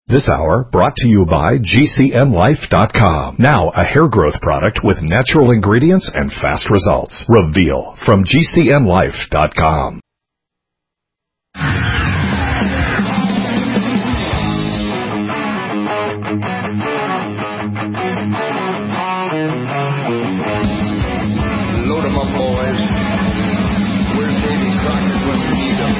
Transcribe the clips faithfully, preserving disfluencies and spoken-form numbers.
This hour brought to you by G C N Life dot com. Now a hair growth product with natural ingredients and fast results. Reveal from G C N Life dot com. Load 'em up, boys. Where's Davy Crockett when we need him?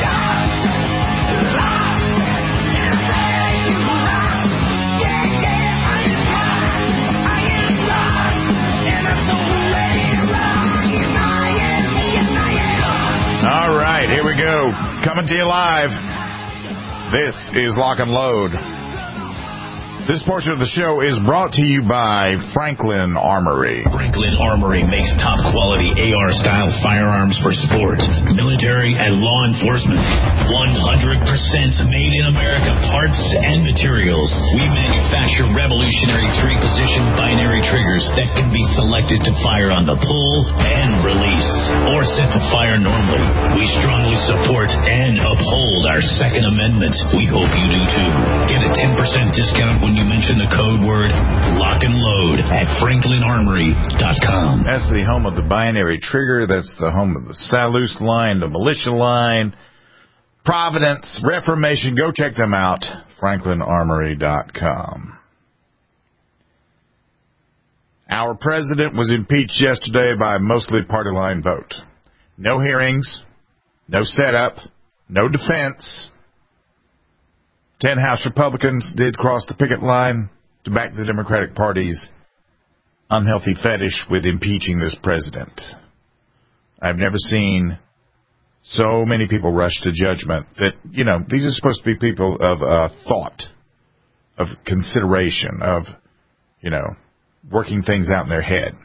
All right, here we go. Coming to you live. This is Lock and Load. This portion of the show is brought to you by Franklin Armory. Franklin Armory makes top-quality A R-style firearms for sport, military, and law enforcement. one hundred percent made in America parts and materials. We manufacture revolutionary three-position binary triggers that can be selected to fire on the pull and release, or set to fire normally. We strongly support and uphold our Second Amendment. We hope you do too. Get a ten percent discount when you mention the code word Lock and Load at Franklin Armory dot com. That's the home of the binary trigger. That's the home of the Salus line, the militia line, Providence, Reformation. Go check them out, Franklin Armory dot com. Our president was impeached yesterday by a mostly party line vote. No hearings, no setup, no defense. Ten House Republicans did cross the picket line to back the Democratic Party's unhealthy fetish with impeaching this president. I've never seen so many people rush to judgment that, you know, these are supposed to be people of uh, thought, of consideration, of, you know, working things out in their head.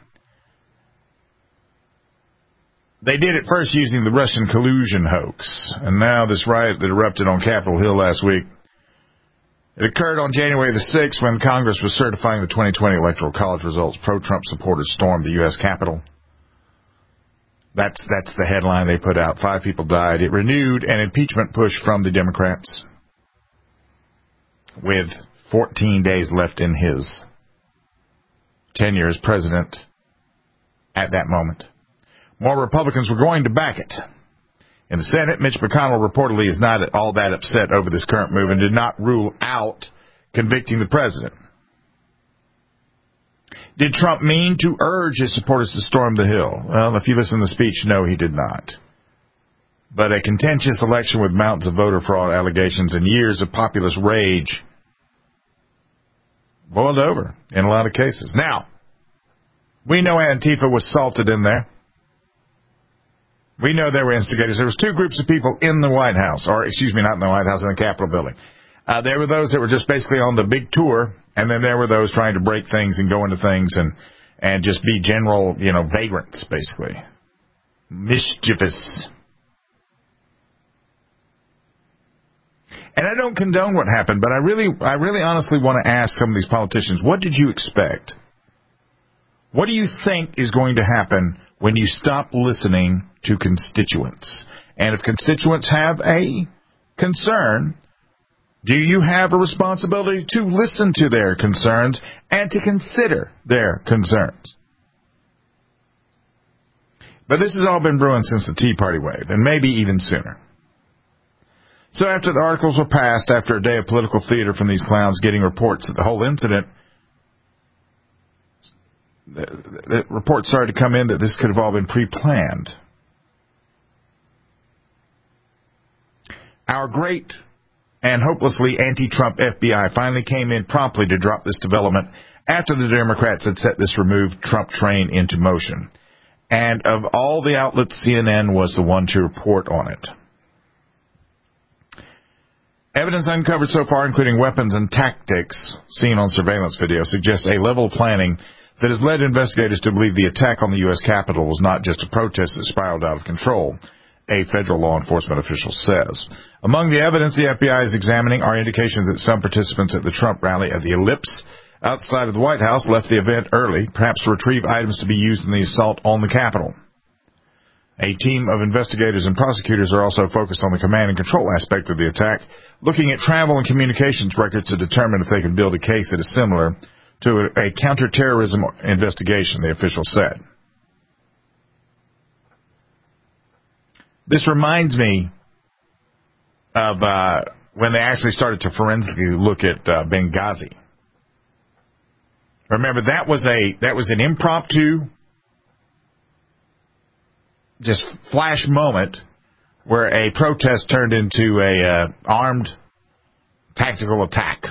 They did it first using the Russian collusion hoax, and now this riot that erupted on Capitol Hill last week. It occurred on January the sixth when Congress was certifying the twenty twenty Electoral College results. Pro-Trump supporters stormed the U S Capitol. That's that's the headline they put out. Five people died. It renewed an impeachment push from the Democrats with fourteen days left in his tenure as president at that moment. More Republicans were going to back it. In the Senate, Mitch McConnell reportedly is not all that upset over this current move and did not rule out convicting the president. Did Trump mean to urge his supporters to storm the Hill? Well, if you listen to the speech, no, he did not. But a contentious election with mountains of voter fraud allegations and years of populist rage boiled over in a lot of cases. Now, we know Antifa was salted in there. We know there were instigators. There was two groups of people in the White House, or excuse me, not in the White House, in the Capitol building. Uh, there were those that were just basically on the big tour, and then there were those trying to break things and go into things and, and just be general, you know, vagrants, basically. Mischievous. And I don't condone what happened, but I really, I really honestly want to ask some of these politicians, what did you expect? What do you think is going to happen when you stop listening to constituents? And if constituents have a concern, do you have a responsibility to listen to their concerns and to consider their concerns? But this has all been brewing since the Tea Party wave, and maybe even sooner. So after the articles were passed, after a day of political theater from these clowns getting reports that the whole incident, the, the reports started to come in that this could have all been pre-planned. Our great and hopelessly anti-Trump F B I finally came in promptly to drop this development after the Democrats had set this removed Trump train into motion. And of all the outlets, C N N was the one to report on it. Evidence uncovered so far, including weapons and tactics seen on surveillance video, suggests a level of planning that has led investigators to believe the attack on the U S Capitol was not just a protest that spiraled out of control, a federal law enforcement official says. Among the evidence the F B I is examining are indications that some participants at the Trump rally at the Ellipse outside of the White House left the event early, perhaps to retrieve items to be used in the assault on the Capitol. A team of investigators and prosecutors are also focused on the command and control aspect of the attack, looking at travel and communications records to determine if they can build a case that is similar to a, a counterterrorism investigation, the official said. This reminds me of uh, when they actually started to forensically look at uh, Benghazi. Remember, that was a that was an impromptu, just flash moment where a protest turned into a uh, armed tactical attack.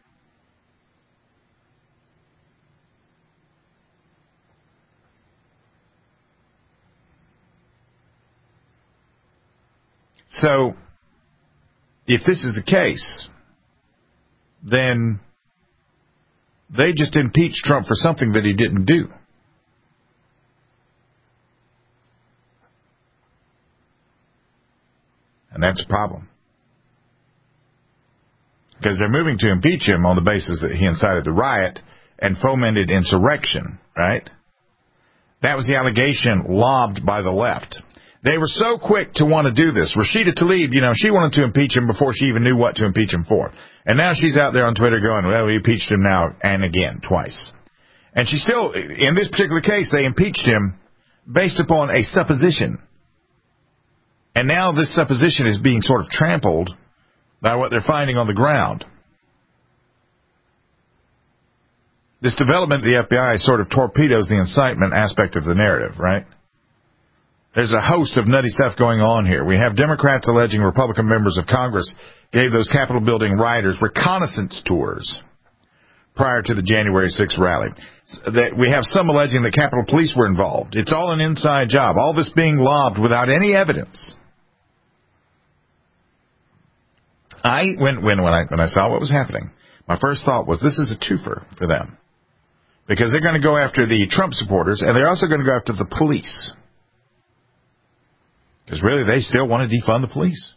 So, if this is the case, then they just impeached Trump for something that he didn't do. And that's a problem. Because they're moving to impeach him on the basis that he incited the riot and fomented insurrection, right? That was the allegation lobbed by the left. They were so quick to want to do this. Rashida Tlaib, you know, she wanted to impeach him before she even knew what to impeach him for. And now she's out there on Twitter going, well, we impeached him now and again, twice. And she still, in this particular case, they impeached him based upon a supposition. And now this supposition is being sort of trampled by what they're finding on the ground. This development of the F B I sort of torpedoes the incitement aspect of the narrative, right? There's a host of nutty stuff going on here. We have Democrats alleging Republican members of Congress gave those Capitol building rioters reconnaissance tours prior to the January sixth rally. That we have some alleging that Capitol Police were involved. It's all an inside job. All this being lobbed without any evidence. I when when when I when I saw what was happening, my first thought was this is a twofer for them. Because they're going to go after the Trump supporters and they're also going to go after the police. Because really, they still want to defund the police.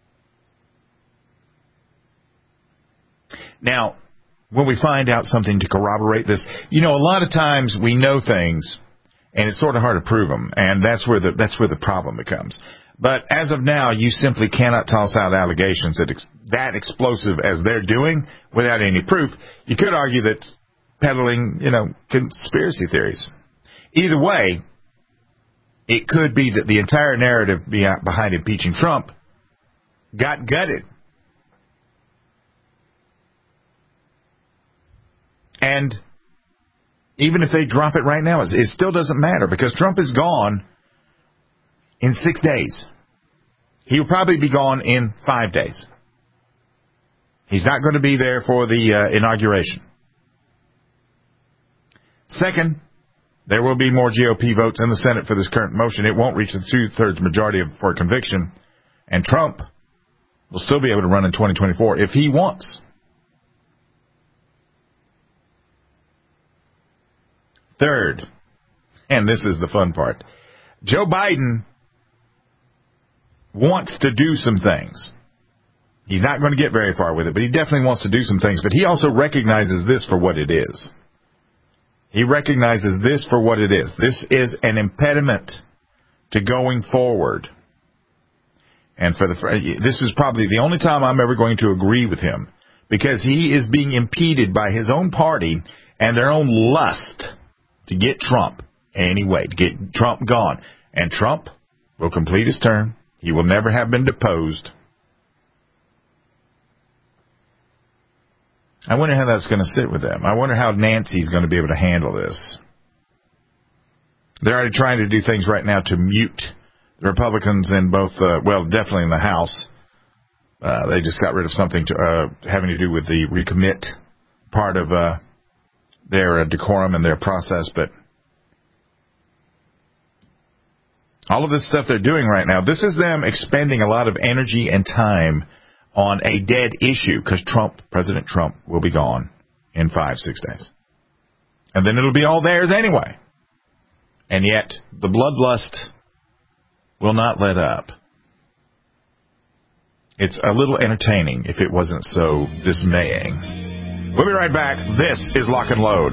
Now, when we find out something to corroborate this, you know, a lot of times we know things, and it's sort of hard to prove them, and that's where the that's where the problem becomes. But as of now, you simply cannot toss out allegations that ex- that explosive as they're doing without any proof. You could argue that peddling, you know, conspiracy theories. Either way, it could be that the entire narrative behind impeaching Trump got gutted. And even if they drop it right now, it still doesn't matter because Trump is gone in six days. He will probably be gone in five days. He's not going to be there for the uh, inauguration. Second, there will be more G O P votes in the Senate for this current motion. It won't reach the two-thirds majority of, for conviction. And Trump will still be able to run in twenty twenty-four if he wants. Third, and this is the fun part, Joe Biden wants to do some things. He's not going to get very far with it, but he definitely wants to do some things. But he also recognizes this for what it is. He recognizes this for what it is. This is an impediment to going forward. And for the this is probably the only time I'm ever going to agree with him, because he is being impeded by his own party and their own lust to get Trump anyway, to get Trump gone. And Trump will complete his term. He will never have been deposed. I wonder how that's going to sit with them. I wonder how Nancy's going to be able to handle this. They're already trying to do things right now to mute the Republicans in both, uh, well, definitely in the House. Uh, they just got rid of something to, uh, having to do with the recommit part of uh, their uh, decorum and their process. But all of this stuff they're doing right now, this is them expending a lot of energy and time on a dead issue, because Trump, President Trump, will be gone in five, six days. And then it'll be all theirs anyway. And yet, the bloodlust will not let up. It's a little entertaining if it wasn't so dismaying. We'll be right back. This is Lock and Load.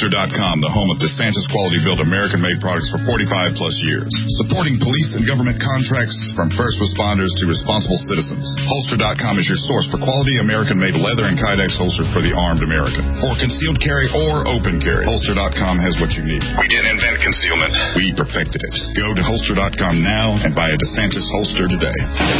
Holster dot com, the home of DeSantis quality-built American-made products for forty-five plus years. Supporting police and government contracts from first responders to responsible citizens. Holster dot com is your source for quality American-made leather and Kydex holsters for the armed American. For concealed carry or open carry, Holster dot com has what you need. We didn't invent concealment. We perfected it. Go to Holster dot com now and buy a DeSantis holster today.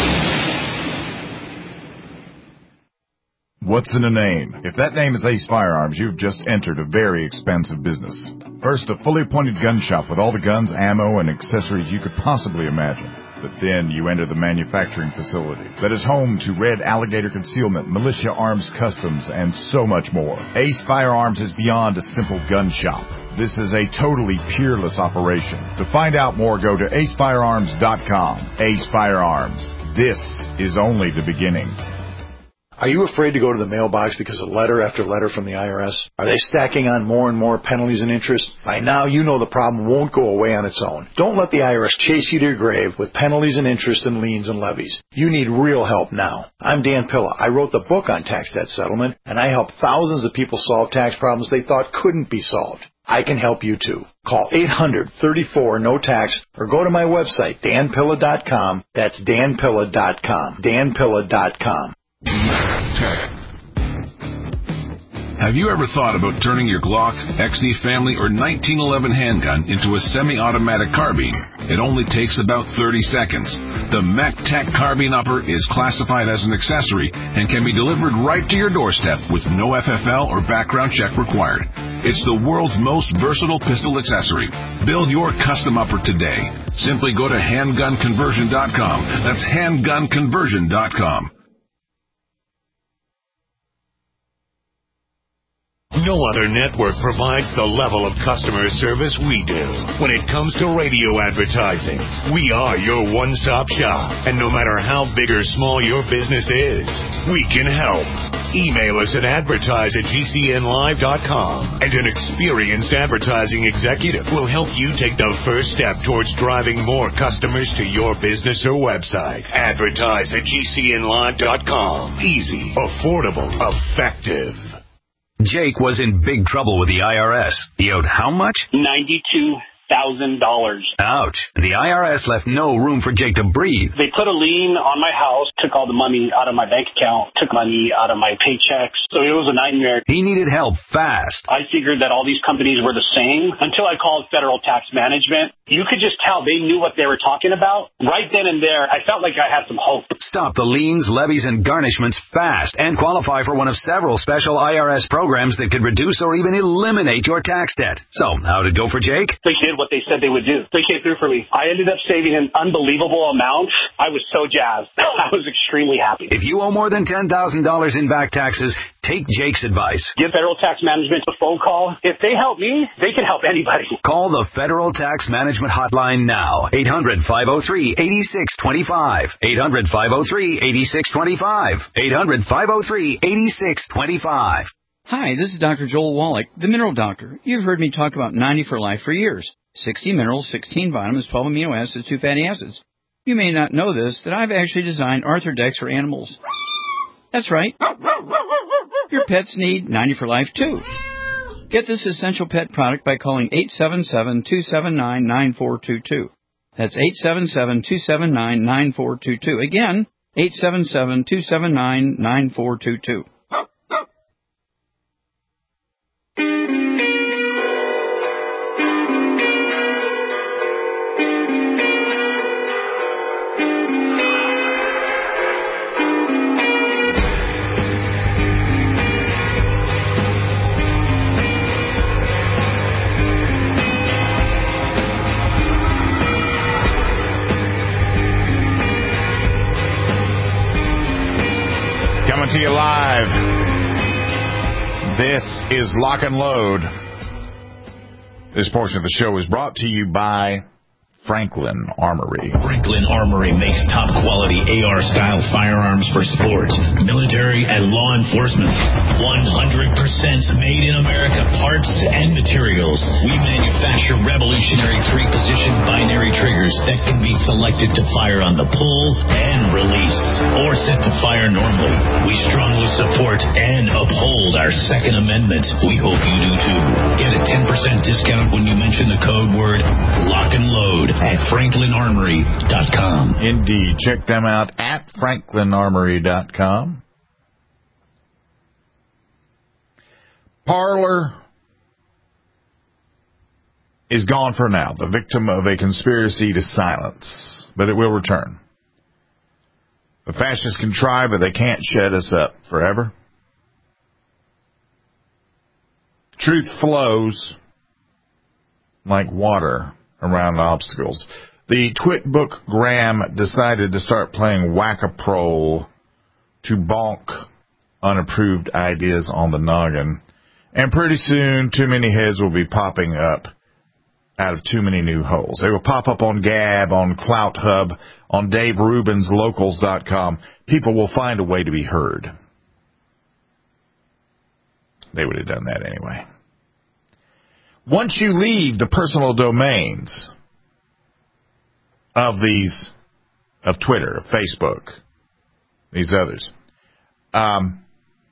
What's in a name? If that name is Ace Firearms, you've just entered a very expensive business. First, a fully appointed gun shop with all the guns, ammo, and accessories you could possibly imagine. But then you enter the manufacturing facility that is home to Red Alligator Concealment, Militia Arms Customs, and so much more. Ace Firearms is beyond a simple gun shop. This is a totally peerless operation. To find out more, go to ace firearms dot com. Ace Firearms. This is only the beginning. Are you afraid to go to the mailbox because of letter after letter from the I R S? Are they stacking on more and more penalties and interest? By now, you know the problem won't go away on its own. Don't let the I R S chase you to your grave with penalties and interest and liens and levies. You need real help now. I'm Dan Pilla. I wrote the book on tax debt settlement, and I help thousands of people solve tax problems they thought couldn't be solved. I can help you too. Call eight hundred, thirty-four, no tax or go to my website, dan pilla dot com. That's dan pilla dot com. dan pilla dot com. Have you ever thought about turning your Glock, X D Family, or nineteen eleven handgun into a semi-automatic carbine? It only takes about thirty seconds. The MacTech Carbine Upper is classified as an accessory and can be delivered right to your doorstep with no F F L or background check required. It's the world's most versatile pistol accessory. Build your custom upper today. Simply go to handgun conversion dot com. That's handgun conversion dot com. No other network provides the level of customer service we do. When it comes to radio advertising, we are your one-stop shop. And no matter how big or small your business is, we can help. Email us at advertise at g c n live dot com, and an experienced advertising executive will help you take the first step towards driving more customers to your business or website. Advertise at g c n live dot com. Easy, affordable, effective. Jake was in big trouble with the I R S. He owed how much? ninety-two thousand dollars. Ouch. The I R S left no room for Jake to breathe. They put a lien on my house, took all the money out of my bank account, took money out of my paychecks. So it was a nightmare. He needed help fast. I figured that all these companies were the same until I called Federal Tax Management. You could just tell they knew what they were talking about. Right then and there, I felt like I had some hope. Stop the liens, levies, and garnishments fast and qualify for one of several special I R S programs that could reduce or even eliminate your tax debt. So, how did it go for Jake? They did what they said they would do. They came through for me. I ended up saving an unbelievable amount. I was so jazzed. I was extremely happy. If you owe more than ten thousand dollars in back taxes, take Jake's advice. Give Federal Tax Management a phone call. If they help me, they can help anybody. Call the Federal Tax Management Hotline now. eight hundred, five oh three, eight six two five. eight hundred, five oh three, eight six two five. eight hundred, five oh three, eight six two five. Hi, this is Doctor Joel Wallach, the Mineral Doctor. You've heard me talk about ninety for Life for years. sixty minerals, sixteen vitamins, twelve amino acids, two fatty acids. You may not know this, that I've actually designed Arthrodex for animals. That's right. Your pets need ninety for Life, too. Get this essential pet product by calling eight seven seven, two seven nine, nine four two two. That's eight seven seven, two seven nine, nine four two two. Again, eight seven seven, two seven nine, nine four two two. To you live. This is Lock and Load. This portion of the show is brought to you by Franklin Armory. Franklin Armory makes top quality A R-style firearms for sports, military, and law enforcement. one hundred percent made in America parts and materials. We manufacture revolutionary three-position binary triggers that can be selected to fire on the pull and release, or set to fire normally. We strongly support and uphold our Second Amendment. We hope you do too. Get a ten percent discount when you mention the code word lock and load at franklin armory dot com. Indeed. Check them out at franklin armory dot com. Parler is gone for now, the victim of a conspiracy to silence, but it will return. The fascists can try, but they can't shut us up forever. Truth flows like water around obstacles. The Twitbook Graham decided to start playing whack-a-prole to bonk unapproved ideas on the noggin. And pretty soon, too many heads will be popping up out of too many new holes. They will pop up on Gab, on Clout Hub, on Dave Rubin's Locals dot com. People will find a way to be heard. They would have done that anyway. Once you leave the personal domains of these, of Twitter, of Facebook, these others, um,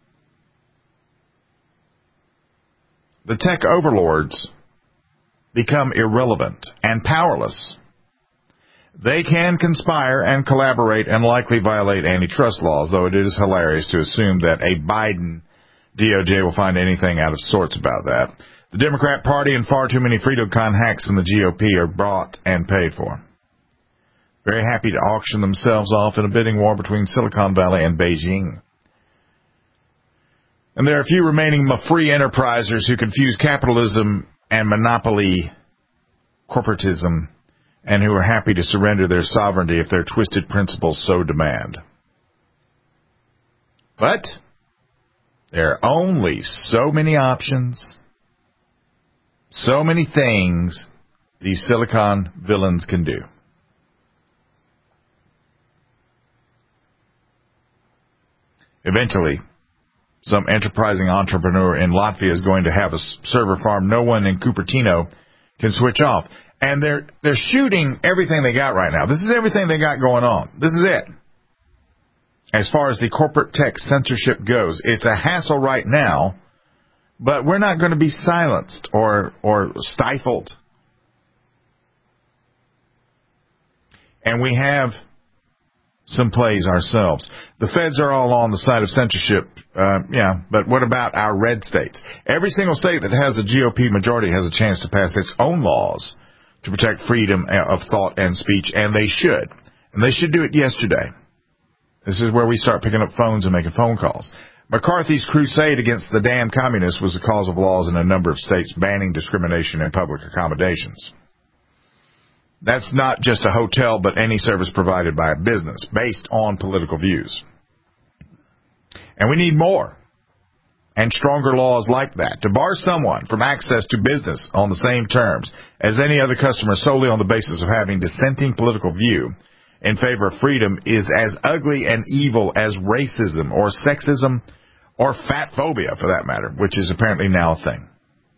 the tech overlords become irrelevant and powerless. They can conspire and collaborate and likely violate antitrust laws, though it is hilarious to assume that a Biden D O J will find anything out of sorts about that. The Democrat Party and far too many FreedomCon hacks in the G O P are bought and paid for. Very happy to auction themselves off in a bidding war between Silicon Valley and Beijing. And there are a few remaining free enterprisers who confuse capitalism and monopoly corporatism, and who are happy to surrender their sovereignty if their twisted principles so demand. But there are only so many options, so many things these silicon villains can do. Eventually, some enterprising entrepreneur in Latvia is going to have a server farm no one in Cupertino can switch off. And they're they're shooting everything they got right now. This is everything they got going on. This is it. As far as the corporate tech censorship goes, it's a hassle right now, but we're not going to be silenced or or stifled. And we have some plays ourselves. The feds are all on the side of censorship, uh, yeah, but what about our red states? Every single state that has a G O P majority has a chance to pass its own laws to protect freedom of thought and speech, and they should. And they should do it yesterday. This is where we start picking up phones and making phone calls. McCarthy's crusade against the damn communists was the cause of laws in a number of states banning discrimination in public accommodations. That's not just a hotel, but any service provided by a business based on political views. And we need more and stronger laws like that. To bar someone from access to business on the same terms as any other customer solely on the basis of having dissenting political view in favor of freedom is as ugly and evil as racism or sexism or fat phobia, for that matter, which is apparently now a thing.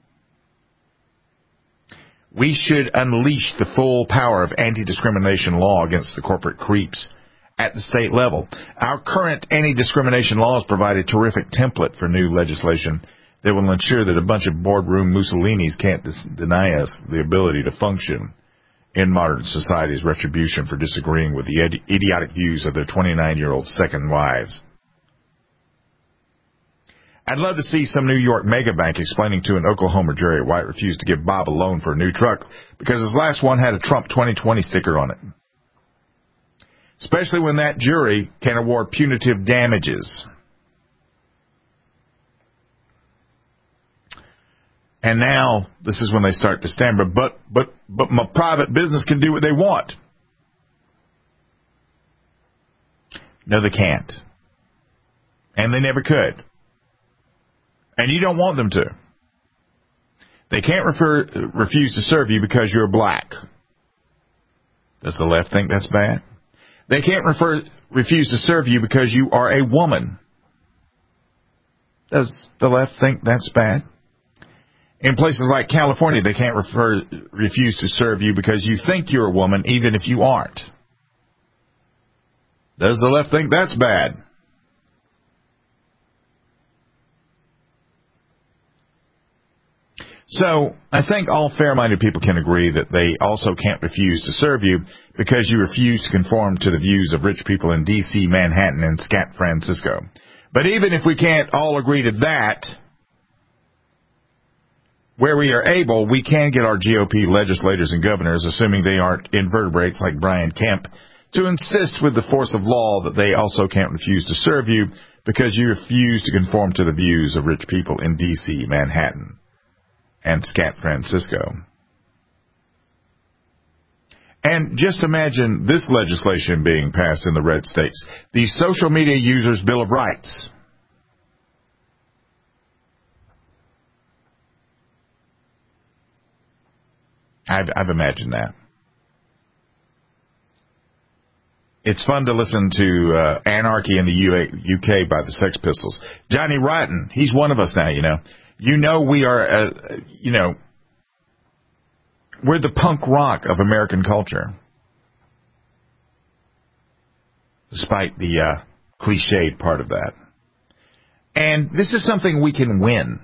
We should unleash the full power of anti-discrimination law against the corporate creeps at the state level. Our current anti-discrimination laws provide a terrific template for new legislation that will ensure that a bunch of boardroom Mussolinis can't dis- deny us the ability to function in modern society's retribution for disagreeing with the id- idiotic views of their twenty-nine-year-old second wives. I'd love to see some New York mega bank explaining to an Oklahoma jury why it refused to give Bob a loan for a new truck because his last one had a Trump twenty twenty sticker on it. Especially when that jury can award punitive damages. And now this is when they start to stand, but but but but my private business can do what they want. No, they can't. And they never could. And you don't want them to. They can't refer, refuse to serve you because you're black. Does the left think that's bad? They can't refer, refuse to serve you because you are a woman. Does the left think that's bad? In places like California, they can't refer, refuse to serve you because you think you're a woman, even if you aren't. Does the left think that's bad? So I think all fair-minded people can agree that they also can't refuse to serve you because you refuse to conform to the views of rich people in D C, Manhattan, and San Francisco. But even if we can't all agree to that, where we are able, we can get our G O P legislators and governors, assuming they aren't invertebrates like Brian Kemp, to insist with the force of law that they also can't refuse to serve you because you refuse to conform to the views of rich people in D C, Manhattan, and San Francisco. And just imagine this legislation being passed in the red states. The Social Media Users Bill of Rights. I've, I've imagined that. It's fun to listen to uh, Anarchy in the U K by the Sex Pistols. Johnny Rotten, he's one of us now, you know. You know we are, uh, you know, we're the punk rock of American culture. Despite the uh, cliched part of that. And this is something we can win.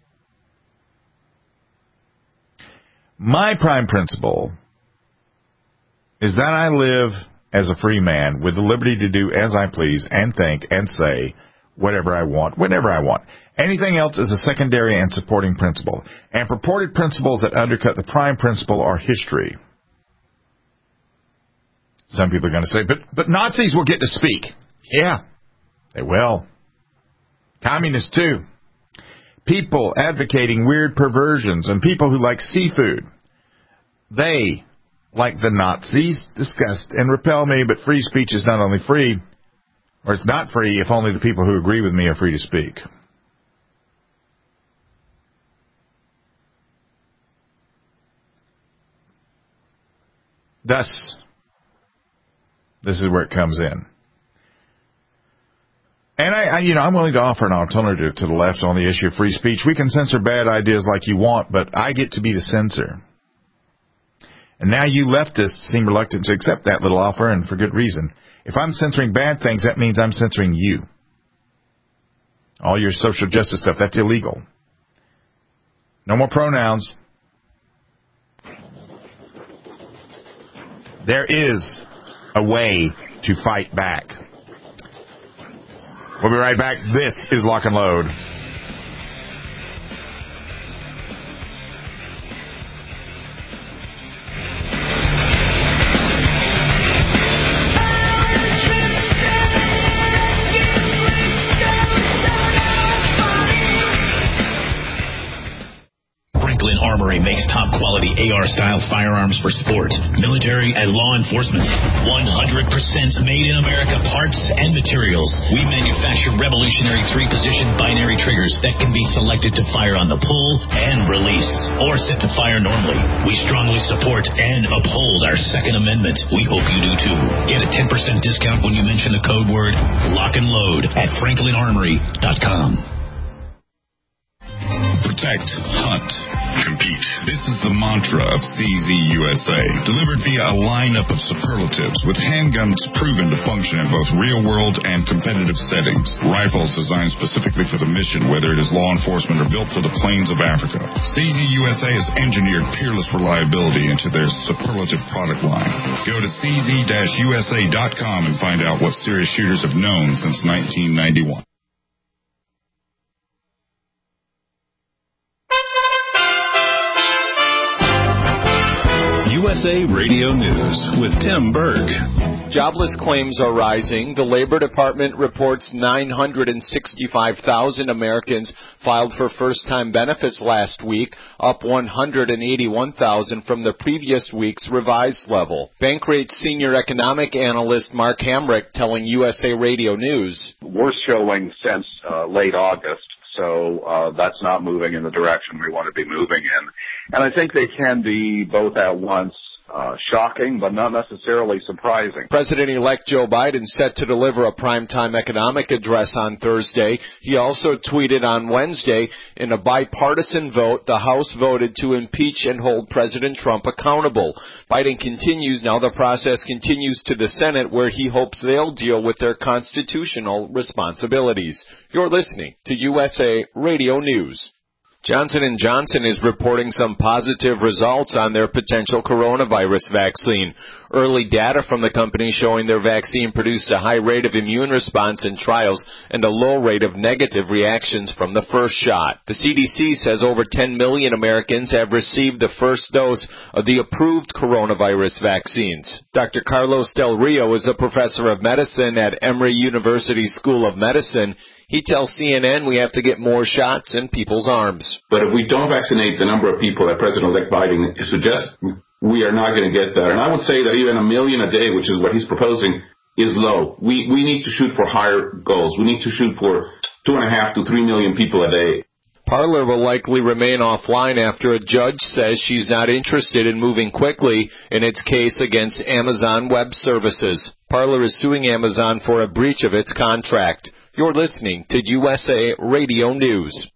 My prime principle is that I live as a free man with the liberty to do as I please and think and say whatever I want, whenever I want. Anything else is a secondary and supporting principle. And purported principles that undercut the prime principle are history. Some people are going to say, but, but Nazis will get to speak. Yeah, they will. Communists too. People advocating weird perversions and people who like seafood. They, like the Nazis, disgust and repel me, but free speech is not only free, or it's not free if only the people who agree with me are free to speak. Thus, this is where it comes in. And I, I, you know, I'm willing to offer an alternative to the left on the issue of free speech. We can censor bad ideas like you want, but I get to be the censor. And now you leftists seem reluctant to accept that little offer, and for good reason. If I'm censoring bad things, that means I'm censoring you. All your social justice stuff, that's illegal. No more pronouns. There is a way to fight back. We'll be right back. This is Lock and Load. Armory makes top-quality A R-style firearms for sport, military, and law enforcement. one hundred percent made in America parts and materials. We manufacture revolutionary three-position binary triggers that can be selected to fire on the pull and release, or set to fire normally. We strongly support and uphold our Second Amendment. We hope you do too. Get a ten percent discount when you mention the code word Lock and Load at franklin armory dot com. Protect, hunt, compete. This is the mantra of C Z U S A, delivered via a lineup of superlatives with handguns proven to function in both real-world and competitive settings. Rifles designed specifically for the mission, whether it is law enforcement or built for the plains of Africa. C Z U S A has engineered peerless reliability into their superlative product line. Go to c z dash u s a dot com and find out what serious shooters have known since nineteen ninety-one. U S A Radio News with Tim Berg. Jobless claims are rising. The Labor Department reports nine hundred sixty-five thousand Americans filed for first-time benefits last week, up one hundred eighty-one thousand from the previous week's revised level. Bankrate's senior economic analyst Mark Hamrick telling U S A Radio News. We're showing since uh, late August. So uh, that's not moving in the direction we want to be moving in. And I think they can be both at once uh, shocking, but not necessarily surprising. President-elect Joe Biden set to deliver a primetime economic address on Thursday. He also tweeted on Wednesday, in a bipartisan vote, the House voted to impeach and hold President Trump accountable. Biden continues, now the process continues to the Senate, where he hopes they'll deal with their constitutional responsibilities. You're listening to U S A Radio News. Johnson and Johnson is reporting some positive results on their potential coronavirus vaccine. Early data from the company showing their vaccine produced a high rate of immune response in trials and a low rate of negative reactions from the first shot. The C D C says over ten million Americans have received the first dose of the approved coronavirus vaccines. Doctor Carlos Del Rio is a professor of medicine at Emory University School of Medicine. He tells C N N we have to get more shots in people's arms. But if we don't vaccinate the number of people that President-elect Biden suggests, we are not going to get there. And I would say that even a million a day, which is what he's proposing, is low. We we need to shoot for higher goals. We need to shoot for two and a half to three million people a day. Parler will likely remain offline after a judge says she's not interested in moving quickly in its case against Amazon Web Services. Parler is suing Amazon for a breach of its contract. You're listening to U S A Radio News.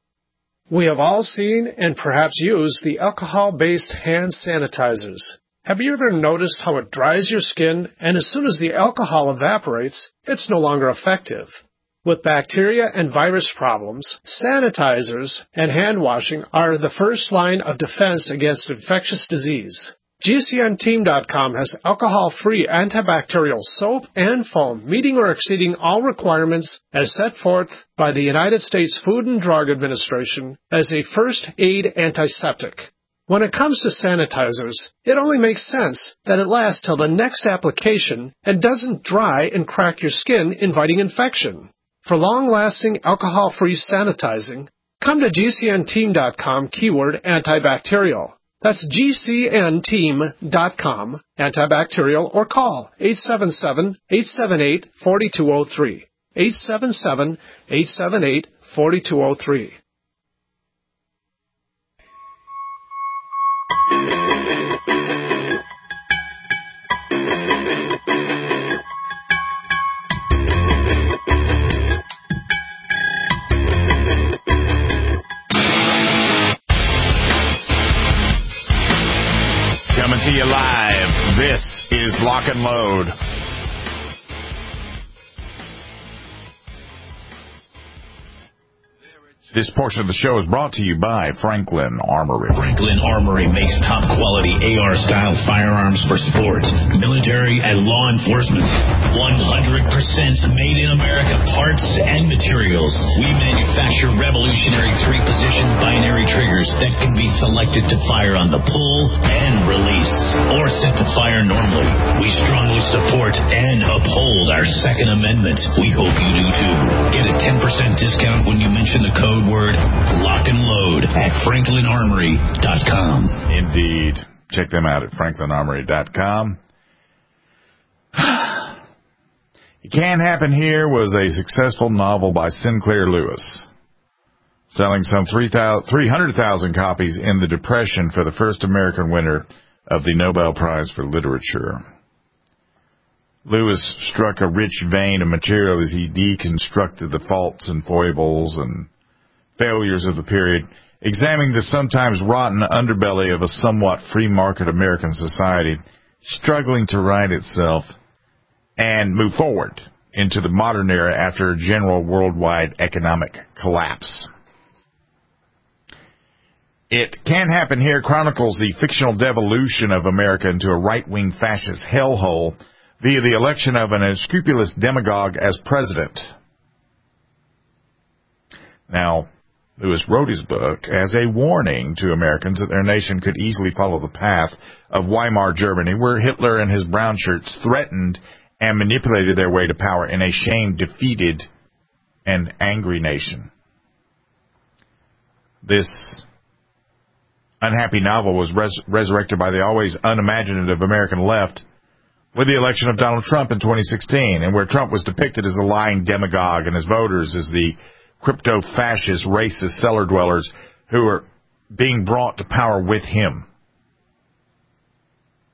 We have all seen and perhaps used the alcohol-based hand sanitizers. Have you ever noticed how it dries your skin, and as soon as the alcohol evaporates, it's no longer effective? With bacteria and virus problems, sanitizers and hand washing are the first line of defense against infectious disease. G C N team dot com has alcohol-free antibacterial soap and foam meeting or exceeding all requirements as set forth by the United States Food and Drug Administration as a first aid antiseptic. When it comes to sanitizers, it only makes sense that it lasts till the next application and doesn't dry and crack your skin, inviting infection. For long-lasting alcohol-free sanitizing, come to G C N team dot com keyword antibacterial. That's G C N team dot com, antibacterial, or call eight seven seven, eight seven eight, four two zero three, eight seven seven, eight seven eight, four two zero three. Coming to you live, this is Lock and Load. This portion of the show is brought to you by Franklin Armory. Franklin Armory makes top-quality A R-style firearms for sports, military, and law enforcement. one hundred percent made in America parts and materials. We manufacture revolutionary three-position binary triggers that can be selected to fire on the pull and release, or set to fire normally. We strongly support and uphold our Second Amendment. We hope you do too. Get a ten percent discount when you mention the code word Lock and Load at franklin armory dot com. Indeed. Check them out at franklin armory dot com. It Can't Happen Here was a successful novel by Sinclair Lewis, selling some three hundred thousand copies in the Depression for the first American winner of the Nobel Prize for Literature. Lewis struck a rich vein of material as he deconstructed the faults and foibles and failures of the period, examining the sometimes rotten underbelly of a somewhat free market American society, struggling to right itself and move forward into the modern era after a general worldwide economic collapse. It Can't Happen Here chronicles the fictional devolution of America into a right-wing fascist hellhole via the election of an unscrupulous demagogue as president. Now, Lewis wrote his book as a warning to Americans that their nation could easily follow the path of Weimar Germany, where Hitler and his brown shirts threatened and manipulated their way to power in a shame-defeated and angry nation. This unhappy novel was res- resurrected by the always unimaginative American left with the election of Donald Trump in twenty sixteen, and where Trump was depicted as a lying demagogue and his voters as the crypto-fascist, racist cellar dwellers who are being brought to power with him.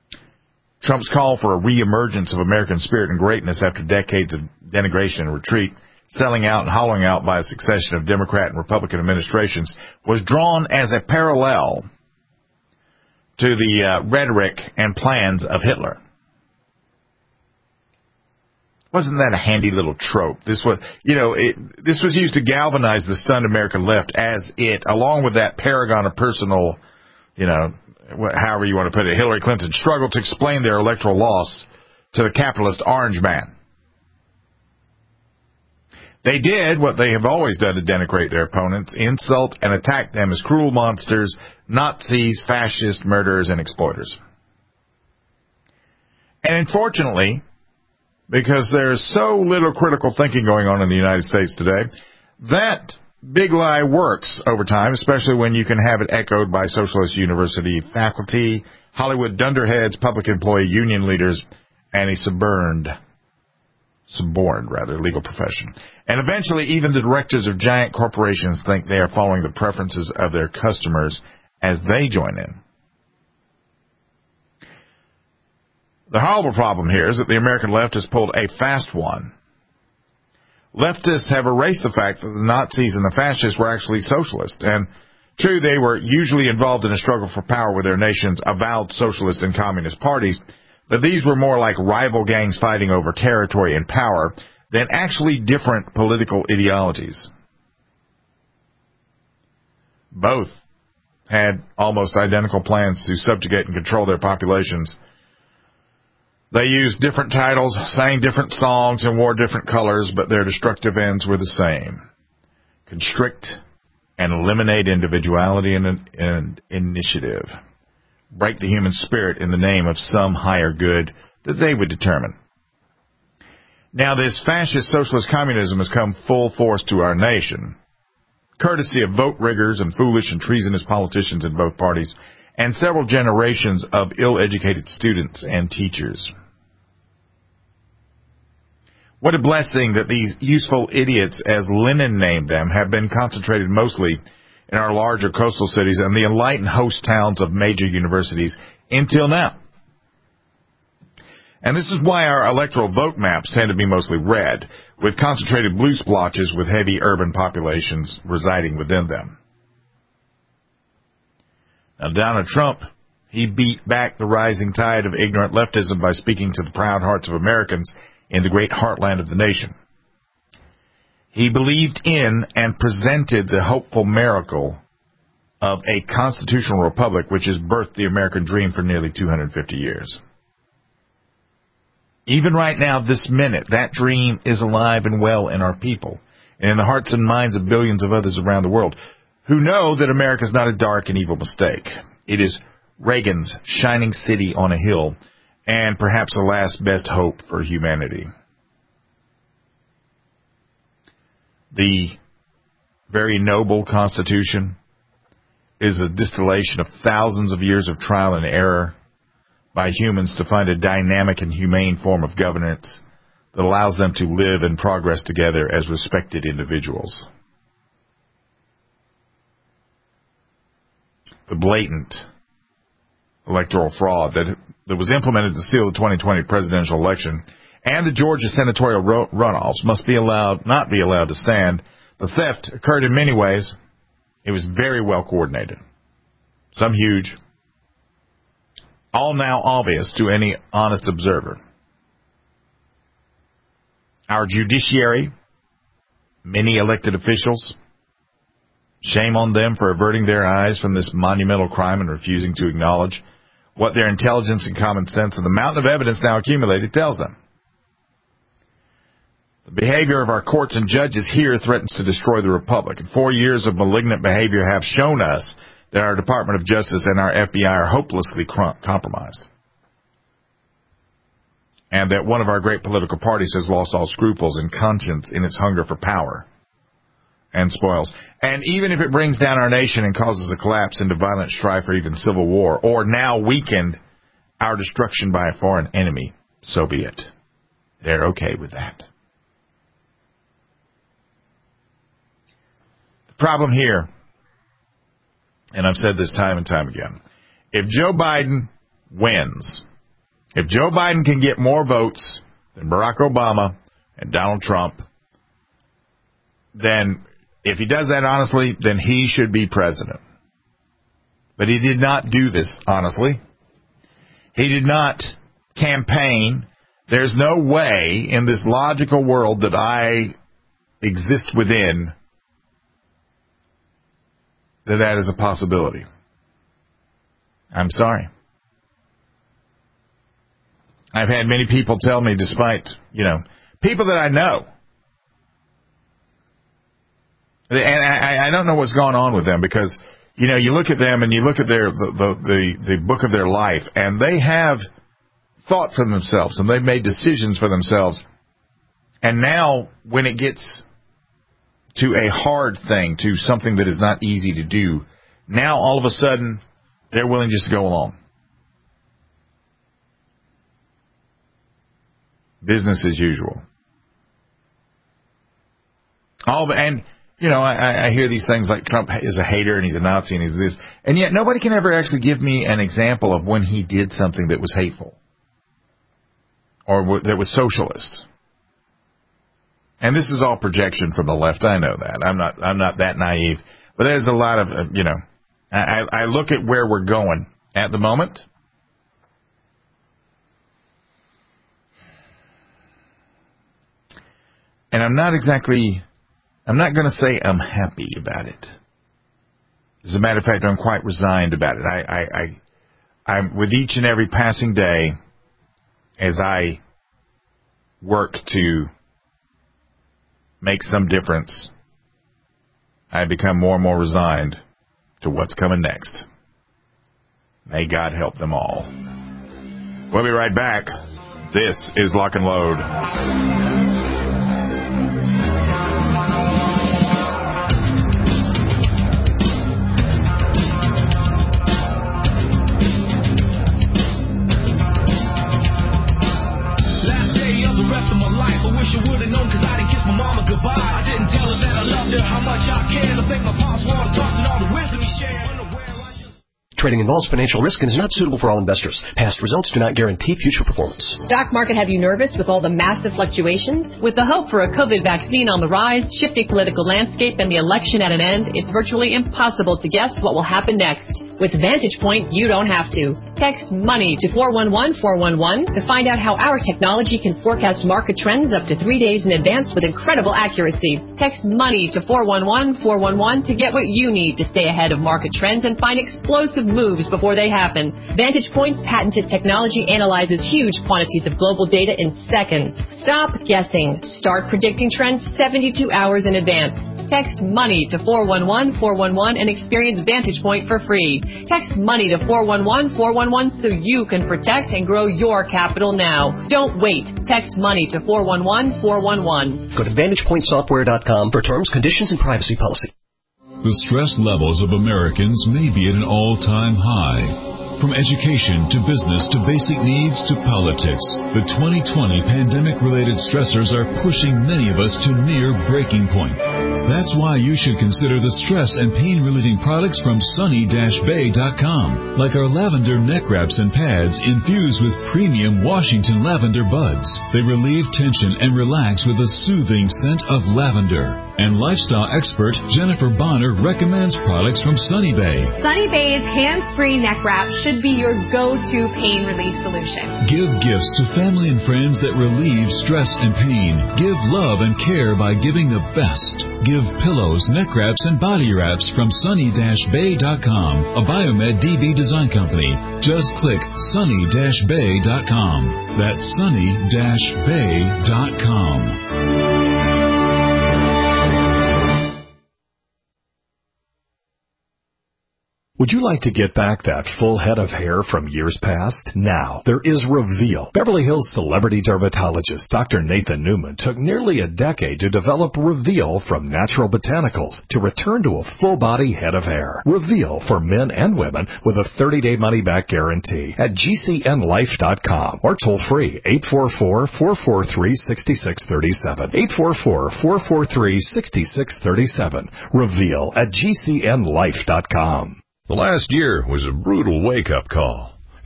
Trump's call for a reemergence of American spirit and greatness after decades of denigration and retreat, selling out and hollowing out by a succession of Democrat and Republican administrations, was drawn as a parallel to the uh, rhetoric and plans of Hitler. Wasn't that a handy little trope? This was, you know, it, this was used to galvanize the stunned American left as it, along with that paragon of personal, you know, however you want to put it, Hillary Clinton, struggled to explain their electoral loss to the capitalist orange man. They did what they have always done to denigrate their opponents, insult and attack them as cruel monsters, Nazis, fascists, murderers, and exploiters. And unfortunately, because there's so little critical thinking going on in the United States today, that big lie works over time, especially when you can have it echoed by Socialist University faculty, Hollywood dunderheads, public employee union leaders, and a suborned, suborned rather, legal profession. And eventually, even the directors of giant corporations think they are following the preferences of their customers as they join in. The horrible problem here is that the American left has pulled a fast one. Leftists have erased the fact that the Nazis and the fascists were actually socialists. And true, they were usually involved in a struggle for power with their nation's avowed socialist and communist parties, but these were more like rival gangs fighting over territory and power than actually different political ideologies. Both had almost identical plans to subjugate and control their populations. They used different titles, sang different songs, and wore different colors, but their destructive ends were the same. Constrict and eliminate individuality and, and initiative. Break the human spirit in the name of some higher good that they would determine. Now, this fascist socialist communism has come full force to our nation, courtesy of vote riggers and foolish and treasonous politicians in both parties, and several generations of ill-educated students and teachers. What a blessing that these useful idiots, as Lenin named them, have been concentrated mostly in our larger coastal cities and the enlightened host towns of major universities until now. And this is why our electoral vote maps tend to be mostly red, with concentrated blue splotches with heavy urban populations residing within them. Now, Donald Trump, he beat back the rising tide of ignorant leftism by speaking to the proud hearts of Americans in the great heartland of the nation. He believed in and presented the hopeful miracle of a constitutional republic which has birthed the American dream for nearly two hundred fifty years. Even right now, this minute, that dream is alive and well in our people and in the hearts and minds of billions of others around the world who know that America is not a dark and evil mistake. It is Reagan's shining city on a hill and perhaps the last best hope for humanity. The very noble Constitution is a distillation of thousands of years of trial and error by humans to find a dynamic and humane form of governance that allows them to live and progress together as respected individuals. The blatant electoral fraud that, that was implemented to seal the twenty twenty presidential election and the Georgia senatorial ro- runoffs must be allowed, not be allowed to stand. The theft occurred in many ways. It was very well coordinated. Some huge. All now obvious to any honest observer. Our judiciary, many elected officials, shame on them for averting their eyes from this monumental crime and refusing to acknowledge what their intelligence and common sense and the mountain of evidence now accumulated tells them. The behavior of our courts and judges here threatens to destroy the republic, and four years of malignant behavior have shown us that our Department of Justice and our F B I are hopelessly compromised, and that one of our great political parties has lost all scruples and conscience in its hunger for power and spoils. And even if it brings down our nation and causes a collapse into violent strife or even civil war, or now weakened our destruction by a foreign enemy, so be it. They're okay with that. The problem here, and I've said this time and time again, if Joe Biden wins If Joe Biden can get more votes than Barack Obama and Donald Trump, then if he does that honestly, then he should be president. But he did not do this honestly. He did not campaign. There's no way in this logical world that I exist within that that is a possibility. I'm sorry. I've had many people tell me, despite, you know, people that I know, and I, I don't know what's going on with them, because, you know, you look at them and you look at their the, the, the, the book of their life, and they have thought for themselves and they've made decisions for themselves. And now when it gets to a hard thing, to something that is not easy to do, now all of a sudden they're willing just to go along. Business as usual. All and you know, I, I hear these things like Trump is a hater and he's a Nazi and he's this, and yet nobody can ever actually give me an example of when he did something that was hateful or that was socialist. And this is all projection from the left. I know that. I'm not. I'm not that naive. But there's a lot of, uh, you know. I, I look at where we're going at the moment. And I'm not exactly. I'm not going to say I'm happy about it. As a matter of fact, I'm quite resigned about it. I, I, I, I'm with each and every passing day as I work to make some difference, I become more and more resigned to what's coming next. May God help them all. We'll be right back. This is Lock and Load. Trading involves financial risk and is not suitable for all investors. Past results do not guarantee future performance. Stock market have you nervous with all the massive fluctuations? With the hope for a COVID vaccine on the rise, shifting political landscape, and the election at an end, it's virtually impossible to guess what will happen next. With Vantage Point, you don't have to. Text MONEY to four one one four one one to find out how our technology can forecast market trends up to three days in advance with incredible accuracy. Text MONEY to four one one four one one to get what you need to stay ahead of market trends and find explosive moves before they happen. Vantage Point's patented technology analyzes huge quantities of global data in seconds. Stop guessing. Start predicting trends seventy-two hours in advance. Text MONEY to four one one four one one and experience Vantage Point for free. Text MONEY to four one one four one one so you can protect and grow your capital now. Don't wait. Text MONEY to four one one four one one. Go to vantage point software dot com for terms, conditions, and privacy policy. The stress levels of Americans may be at an all-time high. From education to business to basic needs to politics, the twenty twenty pandemic-related stressors are pushing many of us to near breaking point. That's why you should consider the stress and pain-relieving products from sunny dash bay dot com, like our lavender neck wraps and pads infused with premium Washington lavender buds. They relieve tension and relax with a soothing scent of lavender. And lifestyle expert Jennifer Bonner recommends products from Sunny Bay. Sunny Bay's hands-free neck wrap should be your go-to pain relief solution. Give gifts to family and friends that relieve stress and pain. Give love and care by giving the best. Give pillows, neck wraps, and body wraps from sunny dash bay dot com, a Biomed D B design company. Just click sunny dash bay dot com. That's sunny dash bay dot com. Would you like to get back that full head of hair from years past? Now, there is Reveal. Beverly Hills celebrity dermatologist Doctor Nathan Newman took nearly a decade to develop Reveal from natural botanicals to return to a full-body head of hair. Reveal for men and women with a thirty-day money-back guarantee at G C N life dot com or toll-free eight four four, four four three, six six three seven. eight four four, four four three, six six three seven. Reveal at G C N life dot com. The last year was a brutal wake-up call.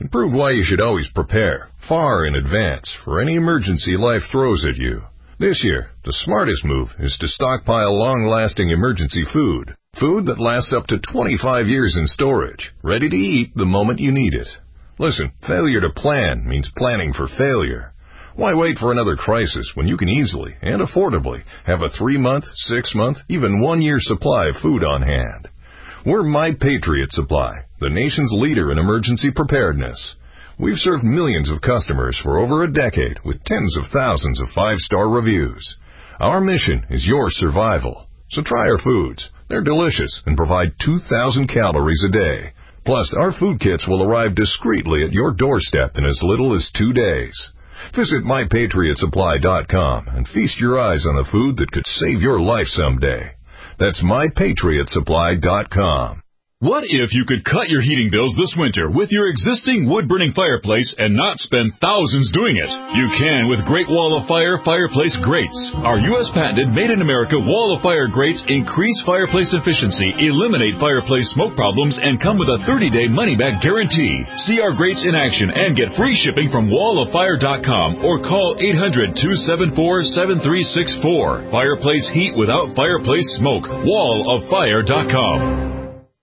and proved why you should always prepare, far in advance, for any emergency life throws at you. This year, the smartest move is to stockpile long-lasting emergency food. Food that lasts up to twenty-five years in storage, ready to eat the moment you need it. Listen, failure to plan means planning for failure. Why wait for another crisis when you can easily and affordably have a three-month, six-month, even one-year supply of food on hand? We're My Patriot Supply, the nation's leader in emergency preparedness. We've served millions of customers for over a decade with tens of thousands of five-star reviews. Our mission is your survival. So try our foods. They're delicious and provide two thousand calories a day. Plus, our food kits will arrive discreetly at your doorstep in as little as two days. Visit my patriot supply dot com and feast your eyes on the food that could save your life someday. That's my patriot supply dot com. What if you could cut your heating bills this winter with your existing wood-burning fireplace and not spend thousands doing it? You can with Great Wall of Fire fireplace grates. Our U S patented made-in-America Wall of Fire grates increase fireplace efficiency, eliminate fireplace smoke problems, and come with a thirty-day money-back guarantee. See our grates in action and get free shipping from wall of fire dot com or call eight hundred, two seven four, seven three six four. Fireplace heat without fireplace smoke. wall of fire dot com.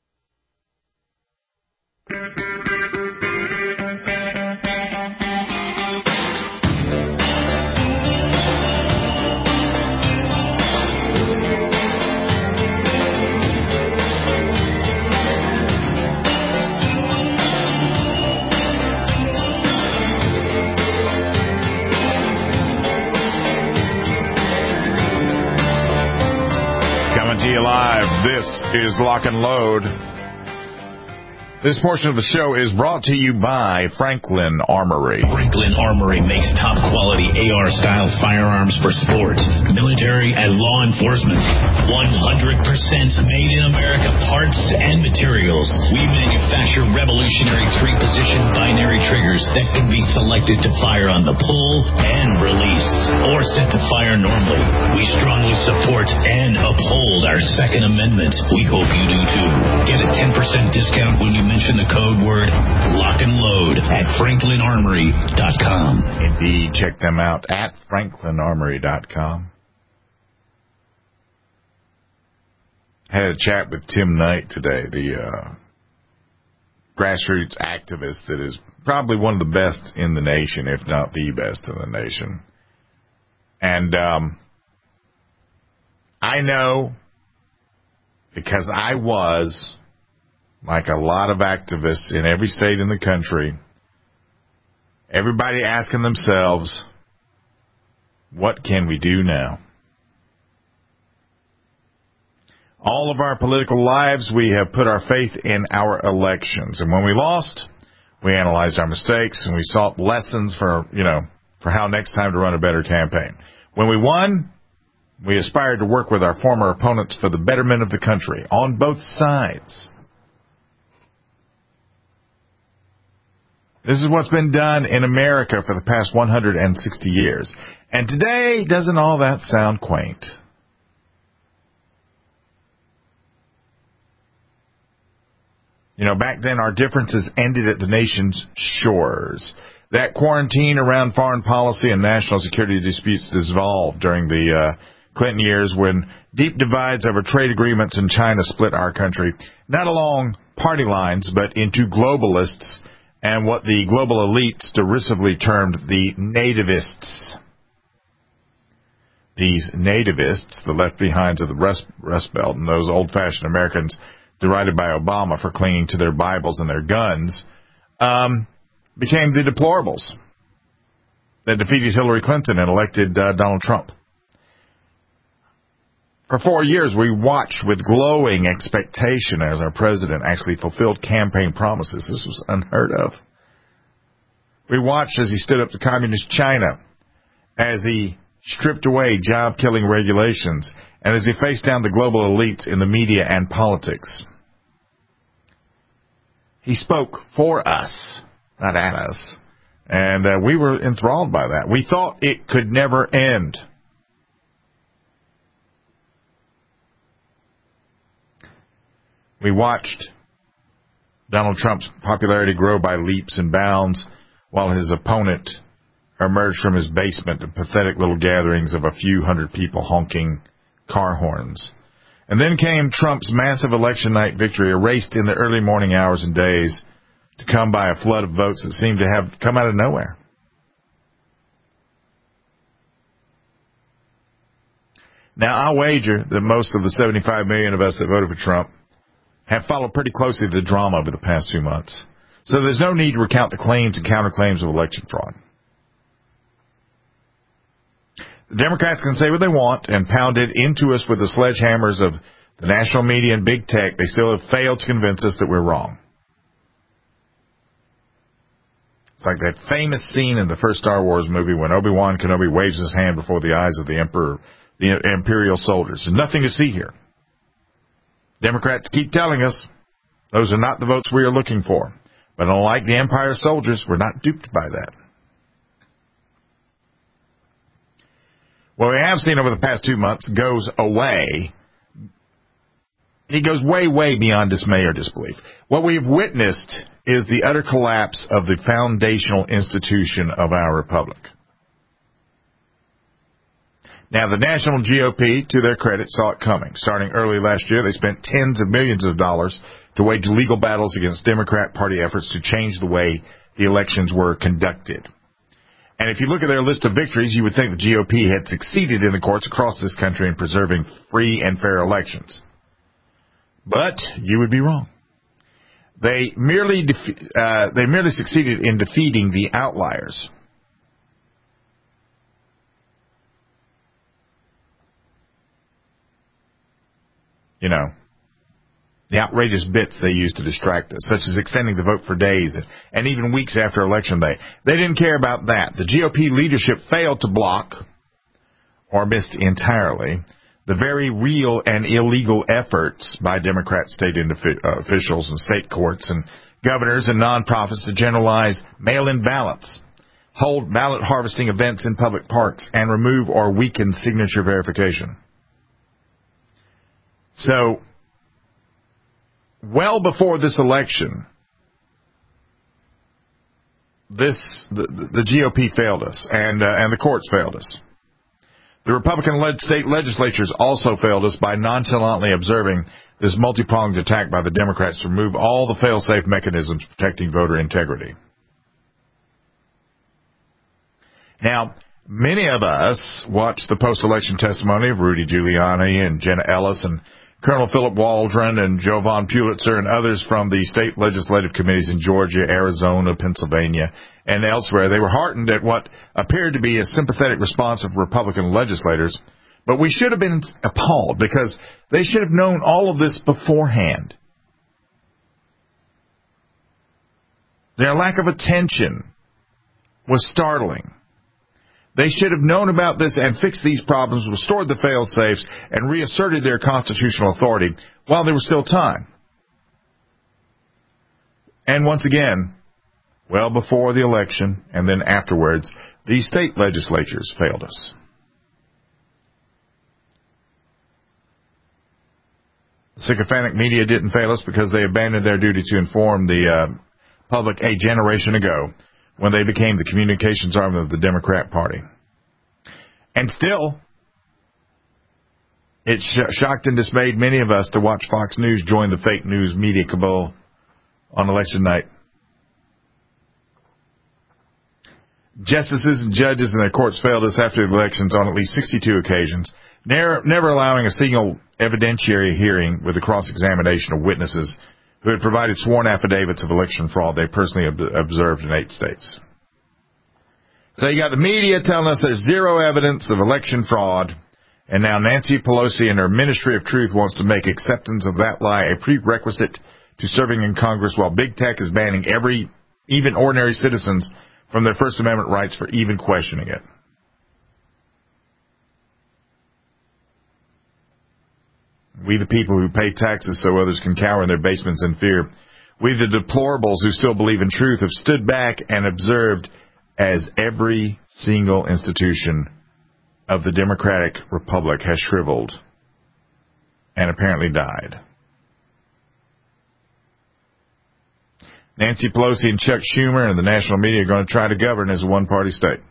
Live. This is Lock and Load. This portion of the show is brought to you by Franklin Armory. Franklin Armory makes top-quality A R-style firearms for sports, military, and law enforcement. one hundred percent made in America parts and materials. We manufacture revolutionary three-position binary triggers that can be selected to fire on the pull and release, or set to fire normally. We strongly support and uphold our Second Amendment. We hope you do too. Get a ten percent discount when you mention the code word Lock and Load at franklin armory dot com. Indeed, check them out at franklin armory dot com. Had a chat with Tim Knight today, the uh, grassroots activist that is probably one of the best in the nation, if not the best in the nation. And um, I know, because I was, like a lot of activists in every state in the country, everybody asking themselves, what can we do now? All of our political lives, we have put our faith in our elections. And when we lost, we analyzed our mistakes and we sought lessons for, you know, for how next time to run a better campaign. When we won, we aspired to work with our former opponents for the betterment of the country on both sides. This is what's been done in America for the past one hundred sixty years. And today, doesn't all that sound quaint? You know, back then our differences ended at the nation's shores. That quarantine around foreign policy and national security disputes dissolved during the uh, Clinton years when deep divides over trade agreements in China split our country, not along party lines, but into globalists and what the global elites derisively termed the nativists. These nativists, the left-behinds of the Rust, Rust Belt, and those old-fashioned Americans derided by Obama for clinging to their Bibles and their guns, um, became the deplorables that defeated Hillary Clinton and elected uh, Donald Trump. For four years, we watched with glowing expectation as our president actually fulfilled campaign promises. This was unheard of. We watched as he stood up to communist China, as he stripped away job-killing regulations, and as he faced down the global elites in the media and politics. He spoke for us, not at us, and uh, we were enthralled by that. We thought it could never end. We watched Donald Trump's popularity grew by leaps and bounds, while his opponent emerged from his basement in pathetic little gatherings of a few hundred people honking car horns. And then came Trump's massive election night victory, erased in the early morning hours and days, to come by a flood of votes that seemed to have come out of nowhere. Now, I'll wager that most of the seventy-five million of us that voted for Trump have followed pretty closely the drama over the past two months. So there's no need to recount the claims and counterclaims of election fraud. The Democrats can say what they want and pound it into us with the sledgehammers of the national media and big tech. They still have failed to convince us that we're wrong. It's like that famous scene in the first Star Wars movie when Obi-Wan Kenobi waves his hand before the eyes of the Emperor, the Imperial soldiers. There's nothing to see here. Democrats keep telling us those are not the votes we are looking for. But unlike the Empire soldiers, we're not duped by that. What we have seen over the past two months goes away. It goes way, way beyond dismay or disbelief. What we've witnessed is the utter collapse of the foundational institution of our republic. Now, the national G O P, to their credit, saw it coming. Starting early last year, they spent tens of millions of dollars to wage legal battles against Democrat Party efforts to change the way the elections were conducted. And if you look at their list of victories, you would think the G O P had succeeded in the courts across this country in preserving free and fair elections. But you would be wrong. They merely defe- uh, they merely succeeded in defeating the outliers. You know, the outrageous bits they used to distract us, such as extending the vote for days and even weeks after Election Day. They didn't care about that. The G O P leadership failed to block, or missed entirely, the very real and illegal efforts by Democrat state officials and state courts and governors and nonprofits to generalize mail-in ballots, hold ballot harvesting events in public parks, and remove or weaken signature verification. So, well before this election, this the, the G O P failed us, and uh, and the courts failed us. The Republican-led state legislatures also failed us by nonchalantly observing this multi-pronged attack by the Democrats to remove all the fail-safe mechanisms protecting voter integrity. Now, many of us watched the post-election testimony of Rudy Giuliani and Jenna Ellis and Colonel Philip Waldron and Jovan Pulitzer and others from the state legislative committees in Georgia, Arizona, Pennsylvania, and elsewhere. They were heartened at what appeared to be a sympathetic response of Republican legislators, but we should have been appalled because they should have known all of this beforehand. Their lack of attention was startling. They should have known about this and fixed these problems, restored the fail-safes, and reasserted their constitutional authority while there was still time. And once again, well before the election and then afterwards, these state legislatures failed us. The sycophantic media didn't fail us because they abandoned their duty to inform the uh, public a generation ago, when they became the communications arm of the Democrat Party. And still, it sh- shocked and dismayed many of us to watch Fox News join the fake news media cabal on election night. Justices and judges in their courts failed us after the elections on at least sixty-two occasions, never, never allowing a single evidentiary hearing with a cross-examination of witnesses who had provided sworn affidavits of election fraud they personally ob- observed in eight states. So you got the media telling us there's zero evidence of election fraud, and now Nancy Pelosi and her Ministry of Truth wants to make acceptance of that lie a prerequisite to serving in Congress, while big tech is banning every, even ordinary citizens, from their First Amendment rights for even questioning it. We the people who pay taxes so others can cower in their basements in fear. We the deplorables who still believe in truth have stood back and observed as every single institution of the Democratic Republic has shriveled and apparently died. Nancy Pelosi and Chuck Schumer and the national media are going to try to govern as a one-party state.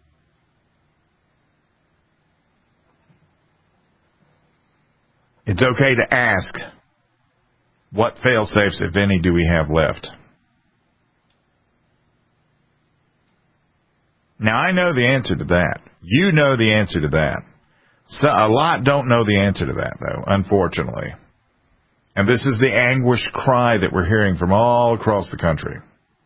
It's okay to ask, what fail-safes, if any, do we have left? Now, I know the answer to that. You know the answer to that. So, a lot don't know the answer to that, though, unfortunately. And this is the anguished cry that we're hearing from all across the country.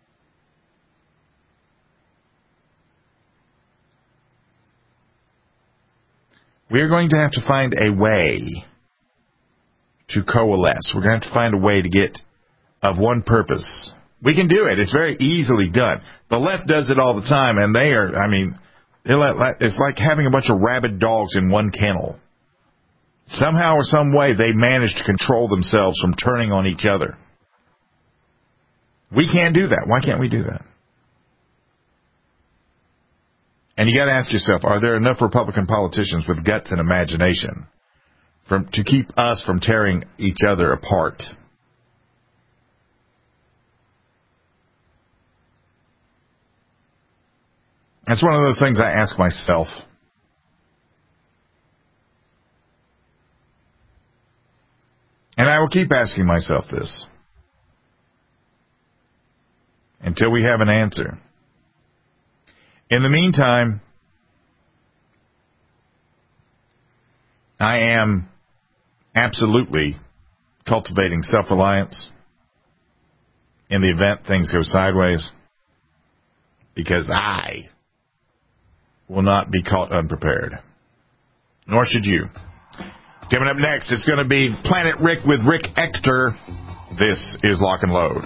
We are going to have to find a way to coalesce. We're going to have to find a way to get of one purpose. We can do it. It's very easily done. The left does it all the time, and they are, I mean, it's like having a bunch of rabid dogs in one kennel. Somehow or some way, they manage to control themselves from turning on each other. We can't do that. Why can't we do that? And you got to ask yourself, are there enough Republican politicians with guts and imagination from, to keep us from tearing each other apart? That's one of those things I ask myself. And I will keep asking myself this until we have an answer. In the meantime, I am absolutely cultivating self-reliance in the event things go sideways, because I will not be caught unprepared. Nor should you. Coming up next, it's going to be Planet Rick with Rick Ector. This is Lock and Load.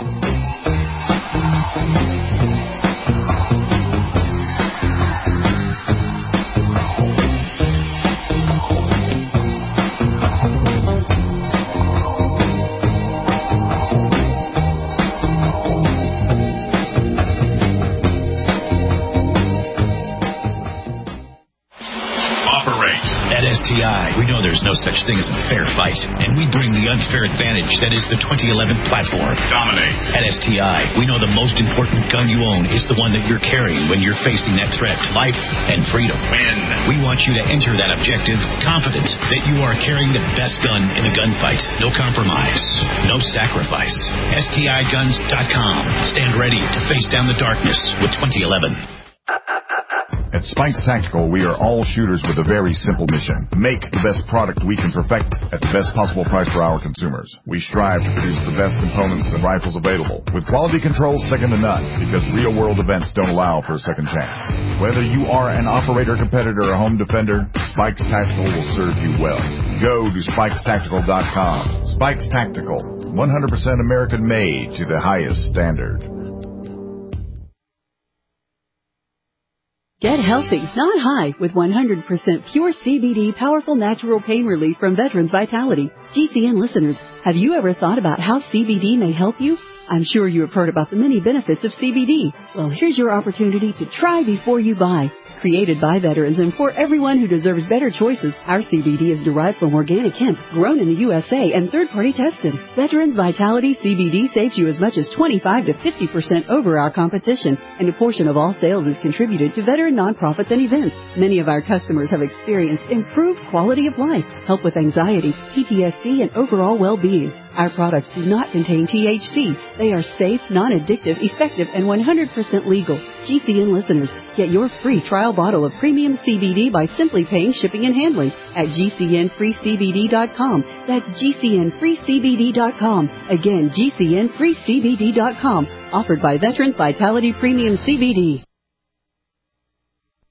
S T I, we know there's no such thing as a fair fight, and we bring the unfair advantage that is the twenty eleven platform. Dominate. At S T I, we know the most important gun you own is the one that you're carrying when you're facing that threat to life and freedom. Win. We want you to enter that objective confident that you are carrying the best gun in a gunfight. No compromise. No sacrifice. S T I guns dot com. Stand ready to face down the darkness with twenty eleven. At Spikes Tactical, we are all shooters with a very simple mission. Make the best product we can perfect at the best possible price for our consumers. We strive to produce the best components and rifles available, with quality control second to none, because real-world events don't allow for a second chance. Whether you are an operator, competitor, or home defender, Spikes Tactical will serve you well. Go to Spikes Tactical dot com. Spikes Tactical, one hundred percent American-made to the highest standard. Get healthy, not high, with one hundred percent pure C B D powerful natural pain relief from Veterans Vitality. G C N listeners, have you ever thought about how C B D may help you? I'm sure you have heard about the many benefits of C B D. Well, here's your opportunity to try before you buy. Created by veterans and for everyone who deserves better choices, our C B D is derived from organic hemp, grown in the U S A and third-party tested. Veterans Vitality C B D saves you as much as twenty-five to fifty percent over our competition, and a portion of all sales is contributed to veteran nonprofits and events. Many of our customers have experienced improved quality of life, help with anxiety, P T S D, and overall well-being. Our products do not contain T H C. They are safe, non-addictive, effective, and one hundred percent legal. G C N listeners, get your free trial bottle of premium C B D by simply paying shipping and handling at G C N free C B D dot com. That's G C N free C B D dot com. Again, G C N free C B D dot com. Offered by Veterans Vitality Premium C B D.